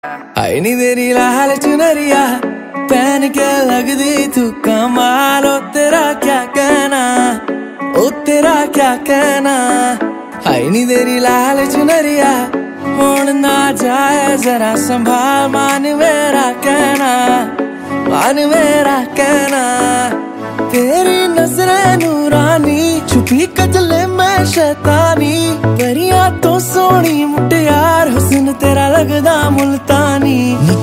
आई नी तेरी लाल चुनरिया पहन के लगदी तू कमाल। ओ तेरा क्या कहना, ओ तेरा क्या कहना। आई नी तेरी लाल चुनरिया होड़ ना जाए जरा संभाल। मान मेरा कहना, मान मेरा कहना। तेरी नजरें नूरानी छुपी कजले में शैतानी। परियां तो सोनी मुटियार हुस्न तेरा लगदा मुल्तानी।